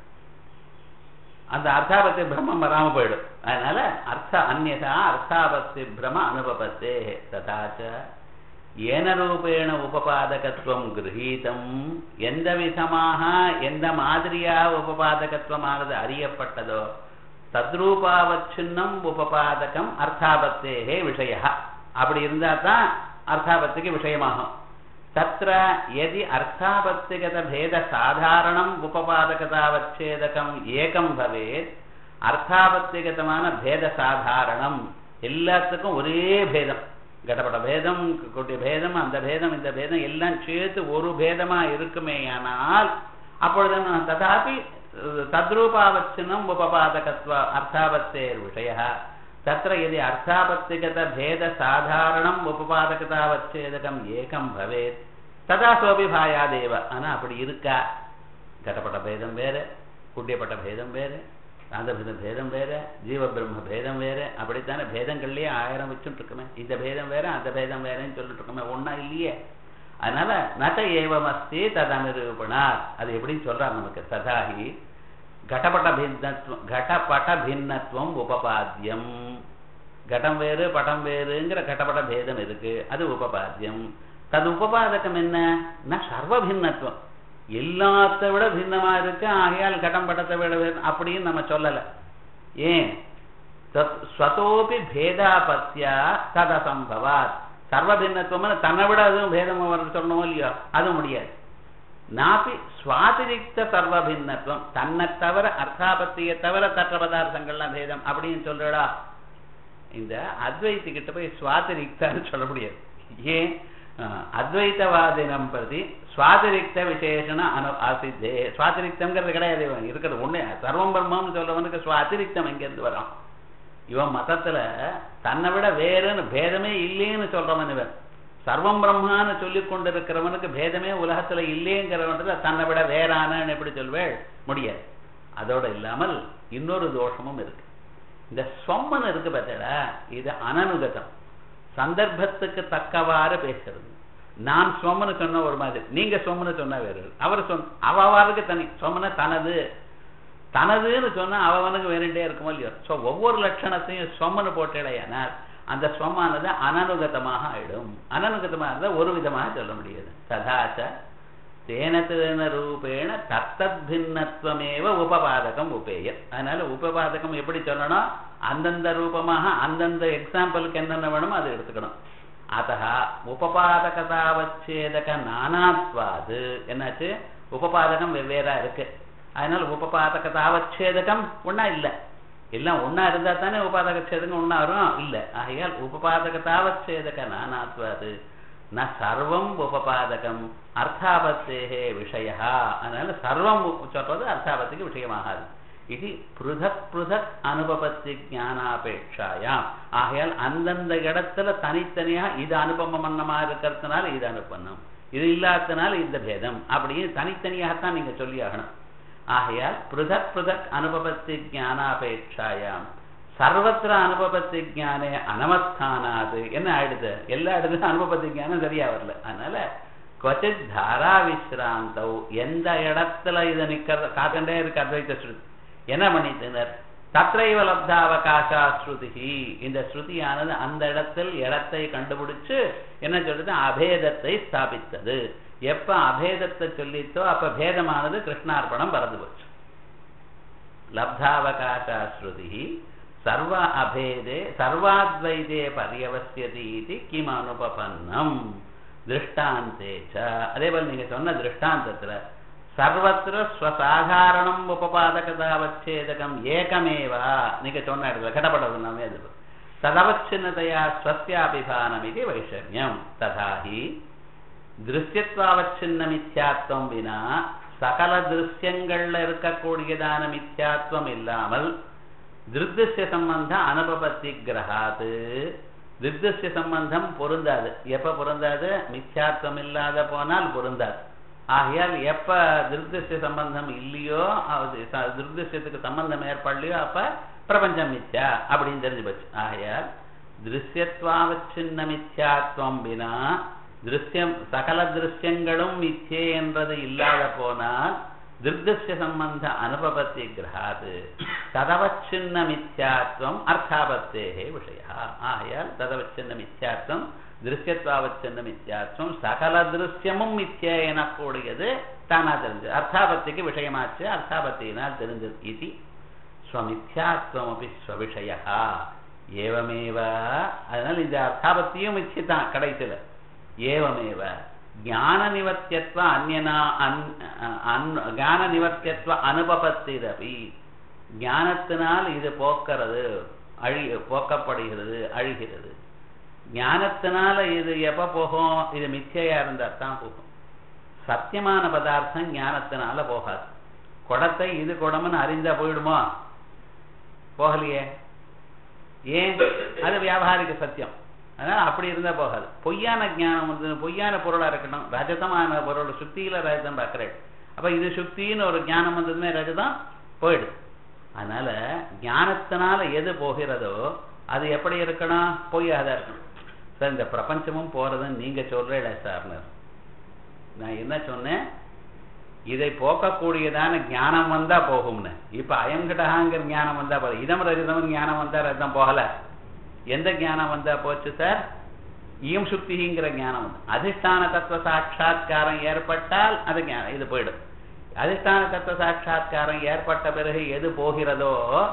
அந்த அர்த்தாபத்தி பிரம்மம் வராம போயிடும். அதனால அர்த்த அந்நியதா அர்த்தாபத்தி பிரம அனுபவத்தே ததாச்ச ஏன ரூபேண உபபாதகத்துவம் கிரகீதம், எந்த விதமாக எந்த மாதிரியா உபபாதகத்துவமானது அறியப்பட்டதோ தத்ரூபாவச்சின்னம் உபபாதகம் அர்த்தாபத்தேகே விஷய. அப்படி இருந்தா தான் அர்த்தாபத்திக்கு விஷயமாகும். தத்ர யதி அர்த்தாபத்திகத பேத சாதாரணம் உபபாதகதாவச்சேதகம் ஏகம் பவேத், அர்த்தாபத்திகதமான பேத சாதாரணம் எல்லாத்துக்கும் ஒரே பேதம், கடப்பட பேதம் கொட்டிய பேதம் அந்த பேதம் இந்த பேதம் எல்லாம் சேர்த்து ஒரு பேதமா இருக்குமேயானால் அப்பொழுது ததாபி தத்ரூபாவச்சின்னம் உபபாதகத்வ அர்த்தாபத்தேர் விஷய தத்ர யதி அர்த்தாபத்திகத பேத சாதாரணம் உபபாதகதாவச்சேதகம் ஏகம் பவேத் ததா சோபி பாயாதேவ. ஆனா அப்படி இருக்கா? கடப்பட்ட பேதம் வேற, குட்டியப்பட்ட பேதம் வேற, அந்த பேதம் வேற, ஜீவ பிரம்ம பேதம் வேற. அப்படித்தானே பேதங்கள்லயே ஆயிரம் வச்சுட்டு இருக்குமே. இந்த பேதம் வேற அந்த பேதம் வேறன்னு சொல்லிட்டு இருக்கோமே, ஒன்னா இல்லையே. அதனால நட ஏவமஸ்தி தது அனுரூபணாத். அது எப்படின்னு சொல்றார் நமக்கு. ததாஹி கடப்பட்ட பின்னத்துவம் கடப்பட்ட பின்னத்துவம் உபபாத்தியம். கடம் வேறு படம் வேறுங்கிற கடபட பேதம் இருக்கு, அது உபபாத்தியம். தது உபபாதகம் என்ன? சர்வ பின்னத்துவம், எல்லாத்த விட பின்னமா இருக்கு. ஆகையால் கடம் படத்தை விட அப்படின்னு நம்ம சொல்லல. ஏன்? ஸ்வதோபி பேதாபத்தியா ததசம்பவாத். சர்வ பின்னத்துவம் தன்னை விட அதுவும் பேதம் சொல்லணுமோ இல்லையோ, அது முடியாது. நாபி சுவாதிரிக்த சர்வ பின்னத்துவம், தன்னை தவிர அர்த்தாபத்தியை தவிர தற்ற பதார்த்தங்கள்லாம் பேதம் அப்படின்னு சொல்றா. இந்த அத்வைத்திக்கிட்ட போய் சுவாதிரிக்தான்னு சொல்ல முடியாது. ஏன்? அத்வைத்தவாதினம் பிரதி சுவாதிரிக்த விசேஷன அனு ஆசித்தே. சுவாதிரிக்தம்ங்கிறது கிடையாது, இருக்கிறது ஒண்ணு. சர்வம் பிரம்மம்னு சொல்றவனுக்கு சுவாதிரிக்தம் எங்கிருந்து வரும்? இவன் மதத்துல தன்னை விட வேறுன்னு பேதமே இல்லைன்னு சொல்றவன் இவன். சர்வம் பிரம்மான்னு சொல்லி கொண்டிருக்கிறவனுக்கு பேதமே உலகத்துல இல்லைங்கிறவன்றது தன்னை விட வேறானு எப்படி சொல்வேள்? முடியாது. அதோட இல்லாமல் இன்னொரு தோஷமும் இருக்கு. இந்த சொம்மன் இருக்கு பார்த்தா, இது அனனுகதம், சந்தர்ப்பத்துக்கு தக்கவாறு பேசுறது. நான் சொம்மனு சொன்ன ஒரு மாதிரி, நீங்க சொம்மனு சொன்ன வேறு. அவர் சொன்ன அவருக்கு தனி சொம்மன தனது தனதுன்னு சொன்னா அவனுக்கு வேறுண்டே இருக்குமோ இல்லையோ. ஸோ ஒவ்வொரு லட்சணத்தையும் சொம்மனு போட்டேடையானால் அந்த ஸ்வமானது அனனுகதமாக ஆயிடும். அனனுகதமாக இருந்தால் ஒரு விதமாக சொல்ல முடியாது. ததாச்ச தேன ரூபேண தத்தத் பின்னத்துவமேவ உபபாதகம் உபேய. அதனால உபபாதகம் எப்படி சொல்லணும்? அந்தந்த ரூபமாக அந்தந்த எக்ஸாம்பிளுக்கு என்னென்ன வேணுமோ அதை எடுத்துக்கணும். அத உபபாதகதாவச்சேதக நானாத்வாது என்னாச்சு? உபபாதகம் வெவ்வேறா இருக்கு. அதனால உபபாதகதாவச்சேதகம் ஒன்னா இல்லை, எல்லாம் ஒன்னா இருந்தா தானே உபாதக சேதகம் ஒன்னா வரும். இல்ல, ஆகையால் உபபாதகதாவச்சேதக நானாத்வாது ந சர்வம் உபபாதகம் அர்த்தாபத்தேகே விஷயா. அதனால சர்வம் சொல்றது அர்த்தாபத்துக்கு விஷயமாகாது. இது பிருதக் பிருதக் அனுபவத்தி ஞானாபேட்சாயாம். ஆகையால் அந்தந்த இடத்துல தனித்தனியா இது அனுபவமன்னமா இருக்கிறதுனால இது அனுபவம், இது இல்லாததுனால இந்த பேதம் அப்படின்னு தனித்தனியாகத்தான் நீங்க சொல்லி ஆகணும். ஆகையால் பிருதக் பிருதக் அனுபவத்தி ஞானாபேட்சாயாம் சர்வத்திர அனுபவத்தி ஞானே அனமஸ்தானாது. என்ன ஆயிடுது? எல்லா இடத்துலையும் அனுபவத்தி ஞானம் சரியா வரல. அதனால கொச்சித் தாரா விஸ்ராந்தவ், எந்த இடத்துல இதை நிக்கிறது காக்கண்டே இருக்கு அத்வைத ஸ்ருதி. என்ன பண்ணிட்டனர்? தத்ரைவ லப்தாவகாசா ஸ்ருதி. இந்த ஸ்ருதியானது அந்த இடத்தில் இடத்தை கண்டுபிடிச்சு என்ன சொல்றது? அபேதத்தை ஸ்தாபித்தது. எப்ப அபேதத்தை சொல்லித்தோ அப்ப பேதமானது கிருஷ்ணார்பணம் பறந்து போச்சு. லப்தாவகாசா ஸ்ருதி சர்வ அபேதே சர்வாத்வைதே பரியவசியதி இது கிம் அனுபபன்னம் திருஷ்டாந்தேச்ச. அதே போல நீங்க சொன்ன திருஷ்டாந்தத்துல சர்வத்திர ஸ்வசாதாரணம் உபபாதகதாவச்சேதகம் ஏகமேவா நீங்க சொன்ன இடத்துல கடப்படது நாமே அது ததவச்சின்னதையா ஸ்வஸ்யாபிபானம் இது வைஷமியம். ததாஹி திருஷ்யத்வாவச்சின்ன மித்யாத்வம் வினா சகல திருஷ்யங்கள்ல இருக்கக்கூடியதான மித்யாத்வம் இல்லாமல் திருஷ்ய சம்பந்தம் அனுபவத்தி கிரகாது. திருஷ்ய சம்பந்தம் பொருந்தாது. எப்ப பொருந்தாது? மித்யாத்வம் இல்லாத போனால் பொருந்தாது. ஆகையால் எப்ப திருஷ்ய சம்பந்தம் இல்லையோ, திருஷ்யத்துக்கு சம்பந்தம் ஏற்படலையோ அப்ப பிரபஞ்சம் மித்யா அப்படின்னு தெரிஞ்சு போச்சு. ஆகையால் திருஷ்யத்வாவச்சின்ன மித்யாத்வம் வினா திருஷ்யம் சகல திருஷ்யங்களும் மித்யே என்றது இல்லாத போனால் திருஷ்ய சம்பந்த அனுபவத்தி கிரகாது ததவச்சின்ன மித்யாத்வம் அர்த்தாபத்தேகே விஷயா. ஆகையால் ததவச்சின்ன மித்யாத்வம் திருஷ்யத்வாவச்சின்ன மித்யாத்வம் சகல திருஷ்யமும் மித்யே எனக்கூடியது தானா தெரிஞ்சது, அர்த்தாபத்திக்கு விஷயமாச்சு, அர்த்தாபத்தியினால் தெரிஞ்சது. இது ஸ்வமித்யாத்வம் அப்படி ஸ்வவிஷயா ஏவமேவ. அதனால இந்த அர்த்தாபத்தியும் மித்யதான் கடைசியில. ஏவமேவ ஞான நிவர்த்தியத்வ அந்யனா ஞான நிவர்த்தியத்வ அனுபவத்திரபி. ஞானத்தினால் இது போக்கிறது, அழி போக்கப்படுகிறது, அழிகிறது. ஞானத்தினால இது எப்ப போகும்? இது மிச்சையா இருந்தா தான் போகும். சத்தியமான பதார்த்தம் ஞானத்தினால போகாது. குடத்தை இது குடம்னு அறிந்தா போயிடுமோ? போகலையே. ஏன்? அது வியாபாரிக சத்தியம். அதனால அப்படி இருந்தா போகாது. பொய்யான ஞானம் வந்து பொய்யான பொருளா இருக்கணும். ரஜதமான பொருள் சுத்தியில ரஜதம் பார்க்கிறேன். அப்ப இது சுத்தின்னு ஒரு ஞானம் வந்ததுமே ரஜதம் போயிடுது. அதனால ஞானத்தினால எது போகிறதோ அது எப்படி இருக்கணும்? பொய்யாதான் இருக்கணும். சார் இந்த பிரபஞ்சமும் போறதுன்னு நீங்க சொல்றேன் சார்னர். நான் என்ன சொன்னேன்? இதை போக்கக்கூடியதான ஞானம் வந்தா போகும்னு. இப்ப அயங்கடகாங்கிற ஞானம் வந்தா போல, இதம் ரஜதம் ஞானம் வந்தா ரஜதம் போகல. எந்த ஞானம் வந்தா போச்சு சார்? ஈயம் சுக்திங்கிற ஞானம் வந்து அதிஷ்டான தத்துவ சாட்சா்காரம் ஏற்பட்டால் அது ஞானம் இது போயிடும். அதிஷ்டான தத்துவ சாட்சா்காரம் ஏற்பட்ட பிறகு எது போகிறதோ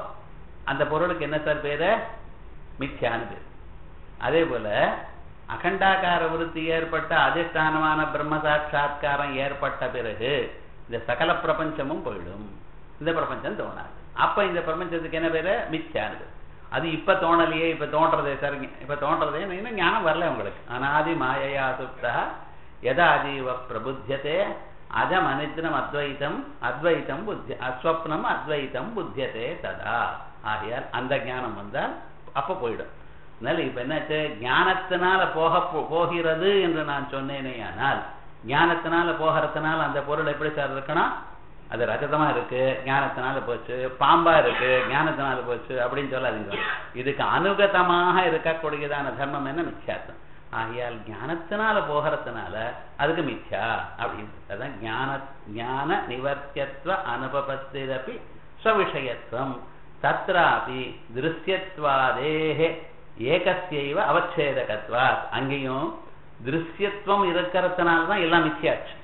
அந்த பொருளுக்கு என்ன சார் பேரு? மித்யான்னு பேரு. அதே போல அகண்டாகார விருத்தி ஏற்பட்ட அதிஷ்டானமான பிரம்ம சாட்சா்காரம் ஏற்பட்ட பிறகு இந்த சகல பிரபஞ்சமும் போயிடும். இந்த பிரபஞ்சம் தோணாது. அப்ப இந்த பிரபஞ்சத்துக்கு என்ன பேரு? மித்யானது. அது இப்ப தோணலையே, இப்ப தோன்றதே சார், இப்ப தோன்றதே இன்னும் ஞானம் வரல உங்களுக்கு. அநாதி மாயையா சுப்தா யதா ஜீவ பிரபுத்தியதே அஜம் அனித்ரம் அத்வைத்தம் அத்வைத்தம் புத்திய அஸ்வப்னம் அத்வைத்தம் புத்தியதே ததா. ஆகையால் அந்த ஞானம் வந்தால் அப்ப போயிடும். அதனால இப்ப என்னாச்சு? ஞானத்தினால போக போகிறது என்று நான் சொன்னேனே, ஆனால் ஞானத்தினால போகிறதுனால அந்த பொருள் எப்படி சார் இருக்கணும்? அது ரஜதமா இருக்கு, ஞானத்தினால போச்சு. பாம்பா இருக்கு, ஞானத்தினால போச்சு அப்படின்னு சொல்லாதீங்க. இதுக்கு அனுகதமாக இருக்கக்கூடியதான தர்மம் என்ன? மித்யாத்வம். ஆகையால் ஞானத்தினால போகிறதுனால அதுக்கு மித்யா அப்படின்னு. அதான் ஞான ஞான நிவர்த்தியத்துவ அனுபவத்திரப்பி ஸ்வவிஷயத்துவம் தத்ராபி திருஷ்யத்வாதேஹே ஏகஸ்யைவ அவச்சேதகத்வாத். அங்கேயும் திருஷ்யத்துவம் இருக்கிறதுனால்தான் எல்லாம் மித்யாச்சு.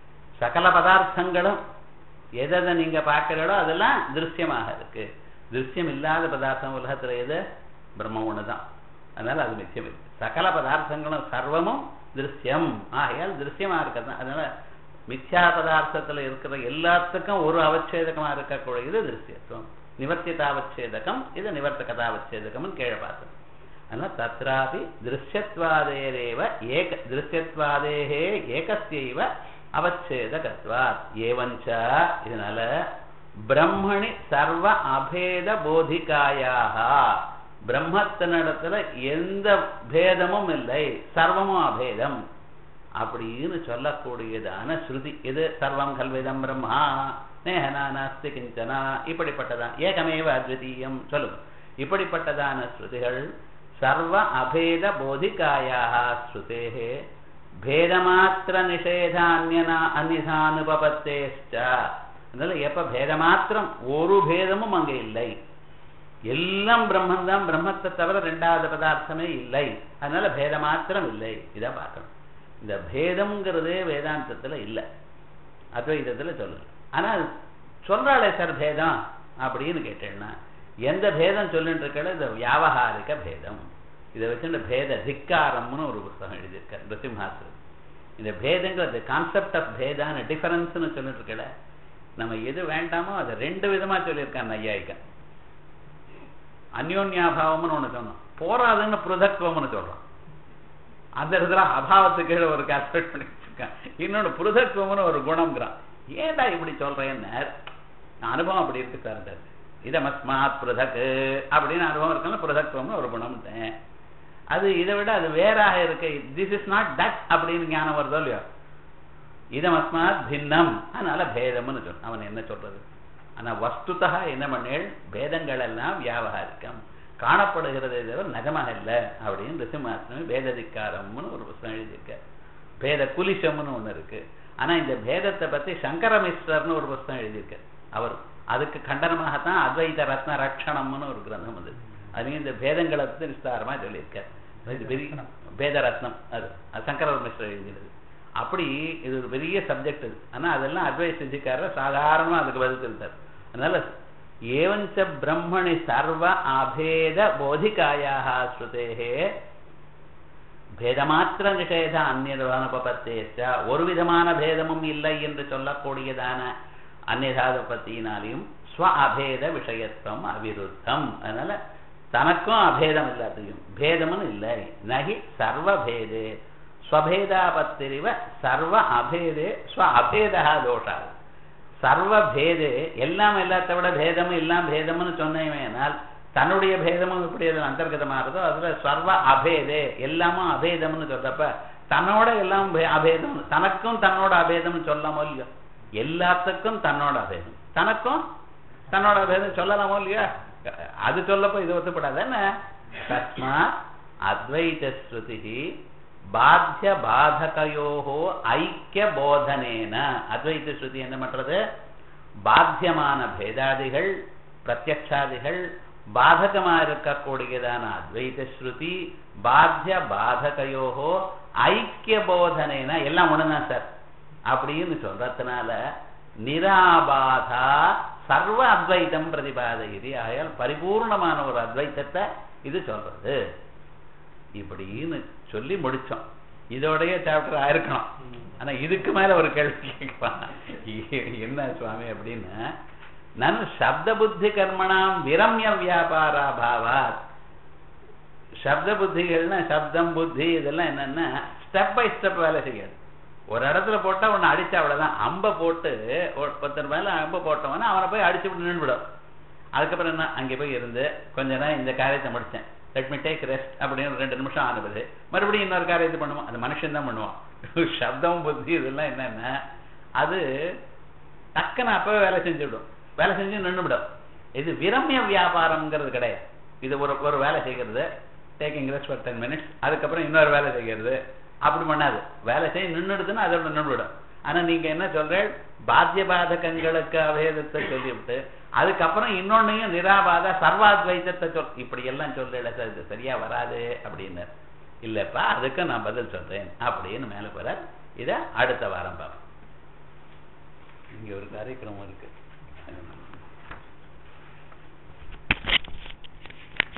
சகல பதார்த்தங்களும் எதை நீங்க பார்க்கிறீங்களோ அதெல்லாம் திருஷ்யமாக இருக்கு. திருஷ்யம் இல்லாத பதார்த்தம் உலகத்துல எது? பிரம்ம ஒண்ணுதான். அதனால அது மித்யம் இருக்கு. சகல பதார்த்தங்களும் சர்வமும் திருஷ்யம். ஆகையால் திருஷ்யமா இருக்கதான். அதனால மித்யா பதார்த்தத்துல இருக்கிற எல்லாத்துக்கும் ஒரு அவச்சேதகமா இருக்கக்கூடியது திருஷ்யத்துவம். நிவர்த்திதாவச்சேதகம், இது நிவர்த்தகதாவச்சேதகம் கீழே பார்த்தோம். அதனால தத்ராபி திருஷ்யத்வாதேரேவ ஏக திருஷ்யத்வாதேஹே ஏகஸ்யைவ அவச்சேதகத்வாத். ஏவஞ்ச இதனால பிரம்மணி சர்வ அபேத போதிகாயாக, பிரம்மத்தினிடத்துல எந்த பேதமும் இல்லை, சர்வமும் அபேதம் அப்படின்னு சொல்லக்கூடியதான ஸ்ருதி இது. சர்வம் கல்விதம் பிரம்மா நேஹனா நாஸ்தி கிஞ்சனா, இப்படிப்பட்டதான் ஏகமேவ அத்விதீயம் சொல்லுங்க. இப்படிப்பட்டதான ஸ்ருதிகள் சர்வ அபேத போதிகாயாக ஸ்ருதேஹே பேதமாத்திர நிஷேதான்யனா அந்நிதானுபபத்தேஷ்ட. அதனால எப்ப பேதமாத்திரம், ஒரு பேதமும் அங்க இல்லை, எல்லாம் பிரம்மன் தான், பிரம்மத்தை தவிர ரெண்டாவது பதார்த்தமே இல்லை. அதனால பேதமாத்திரம் இல்லை. இதான் பார்க்கணும். இந்த பேதம்ங்கிறதே வேதாந்தத்துல இல்லை, அத்வைதத்துல சொல்லல. ஆனா சொல்றாளே சார் பேதம் அப்படின்னு கேட்டேன்னா எந்த பேதம் சொல்லிட்டு இருக்கல? இந்த வியாவகாரிக பேதம். இதை வச்சு பேத திக்காரம்னு ஒரு புத்தகம் எழுதியிருக்கார் நிருசிம்ஹாசர். இந்த பேதங்கிறது கான்செப்ட் ஆஃப் பேதான டிஃபரன்ஸ்னு சொல்லிட்டு இருக்கல. நம்ம எது வேண்டாமோ அதை ரெண்டு விதமா சொல்லியிருக்கான் நையாயிகன். அந்யோன்யாபாவம்னு ஒண்ணு சொன்னோம், போராதுன்னு புருதத்துவம்னு சொல்றோம். அந்த இடத்துல அபாவத்துக்கு ஒரு கால்குலேட் பண்ணி வச்சிருக்கான். இன்னொன்னு புருதத்துவம்னு ஒரு குணம்ங்கிறான். ஏன்டா இப்படி சொல்றேன்னு அனுபவம் அப்படி இருக்கு சார். இதமஸ்மாத் புருதக்கு அப்படின்னு அனுபவம் இருக்குன்னு புருதத்துவம்னு ஒரு குணம். அது இதை விட அது வேறாக இருக்கு. திஸ் இஸ் நாட் தட் அப்படின்னு ஞானம் வருதோ இல்லையோ. இதமஸ்மாத் பின்னம், அதனால பேதம்னு சொன்ன அவன் என்ன சொல்றது? ஆனா வஸ்துதா என்ன பண்ணேள்? பேதங்கள் எல்லாம் வியாவகாரிக்கம், காணப்படுகிறதே தவிர நிஜமாக இல்லை அப்படின்னு நிருசிம்ஹாசனமே பேததிக்காரம்னு ஒரு புத்தகம் எழுதியிருக்க. பேத குலிஷம்னு ஒண்ணு இருக்கு. ஆனா இந்த பேதத்தை பத்தி சங்கர மிஸ்ரர்னு ஒரு புத்தகம் எழுதியிருக்க. அவர் அதுக்கு கண்டனமாகத்தான் அத்வைத ரத்ன ரட்சணம்னு ஒரு கிரந்தம் வந்து அதுலயும் இந்த பேதங்களை பத்தி விஸ்தாரமா சொல்லியிருக்கார். பேத ரத்னம் அது சங்கர மிஸ்ரர் எழுதினது. அப்படி இது ஒரு பெரிய சப்ஜெக்ட் இது. ஆனா அதெல்லாம் அத்வைத சித்திக்காரர் சாதாரணமா அதுக்கு பதில் இருந்தார். அதனால ஏவஞ்ச பிரம்மணி சர்வ அபேத போதிகாயாக ஸ்ருதேஹே பேதமாத்திர நிஷேத அந்நியதானுபபத்தேச்ச, ஒரு விதமான பேதமும் இல்லை என்று சொல்லக்கூடியதான அந்நியதானுபத்தியினாலையும் ஸ்வ அபேத விஷயத்துவம் அவிருத்தம். அதனால தனக்கும் அபேதம் இல்லாதையும் பேதம்னு இல்லை. நகி சர்வபேதே ஸ்வபேதாபத்திரிவ சர்வ அபேதே ஸ்வ அபேதா தோஷா. சர்வபேதே எல்லாம் எல்லாத்த விட பேதமும் எல்லாம் பேதம்னு சொன்னேனால் தன்னுடைய பேதமும் எப்படி அது அந்தர்கதமாகிறதோ அதுல சர்வ அபேதே எல்லாமும் அபேதம்னு சொல்றப்ப தன்னோட எல்லாம் அபேதம், தனக்கும் தன்னோட அபேதம்னு சொல்லாமோ இல்லையோ. எல்லாத்துக்கும் தன்னோட அபேதம், தனக்கும் தன்னோட அபேதம் சொல்லலாமோ இல்லையா? அது சொல்லப்போ இது ஒத்துப்படாது என்ன? தஸ்மாத் அத்வைத ஸ்ருதி பாத்திய பாதகையோஹோ ஐக்கிய போதனேன. அத்வைத ஸ்ருதி என்ன பண்றது? பாத்தியமான பேதாதிகள் பிரத்யக்ஷாதிகள் பாதகமா இருக்கக்கூடியதான அத்வைத ஸ்ருதி பாத்திய பாதகையோகோ ஐக்கிய போதனைனா எல்லாம் ஒண்ணுதான் சார் அப்படின்னு சொல்றதுனால நிராபாதா சர்வ அத்வைதம் பிரதிபாதையுது. ஆயால் பரிபூர்ணமான ஒரு அத்வைத்தத்தை இது சொல்றது இப்படின்னு சொல்லி முடிச்சோம். இதோடைய சாப்டர் ஆயிருக்கணும். ஆனா இதுக்கு மேல ஒரு கேள்வி கேட்கலாம். என்ன சுவாமி அப்படின்னு, நான் சப்த புத்தி கர்மணாம் விரம்ய வியாபாரா பாவாத். சப்த புத்திகள்னா சப்தம் புத்தி இதெல்லாம் என்னன்னா ஸ்டெப் பை ஸ்டெப் வேலை செய்யாது. ஒரு இடத்துல போட்டா ஒன்னு அடிச்சா அவ்வளவுதான். அம்பை போட்டு ஒருத்தர் மேல அம்பை போட்டவனா அவனை போய் அடிச்சு விட்டு நின்றுவிடும். அதுக்கப்புறம் என்ன, அங்கே போய் இருந்து கொஞ்ச நேரம் இந்த காரியத்தை முடிச்சேன், லெட் மீ டேக் ரெஸ்ட் அப்படின்னு ரெண்டு நிமிஷம் ஆனது மறுபடியும் இன்னொரு காரியத்தை பண்ணுவோம். அந்த மனுஷன் தான் பண்ணுவான். சப்தம் புத்தி இதெல்லாம் என்னன்னா அது டக்குன்னு அப்பவே வேலை செஞ்சுவிடும், வேலை செஞ்சு நின்றுவிடும். இது விரம்ய வியாபாரம்ங்கிறது கிடையாது. இது ஒரு ஒரு வேலை செய்கிறது, taking rest for ten minutes, அதுக்கப்புறம் இன்னொரு வேலை செய்கிறது, அப்படி பண்ணாது. வேலை செய்ய நின்றுடுதுன்னா அதோட நின்றுவிடும். ஆனா நீங்க என்ன சொல்ற, பாத்திய பாதகங்களுக்கு அவேதத்தை சொல்லிவிட்டு அதுக்கப்புறம் இன்னொன்னையும் நிராபாத சர்வாத்வைத்தத்தை சொல், இப்படி எல்லாம் சொல்ல இது சரியா வராது அப்படின்னு. இல்லப்பா அதுக்கு நான் பதில் சொல்றேன் அப்படின்னு மேல போற. இத அடுத்த வாரம் பார்ப்போம். இங்க ஒரு காரியக்கிரமம் இருக்கு.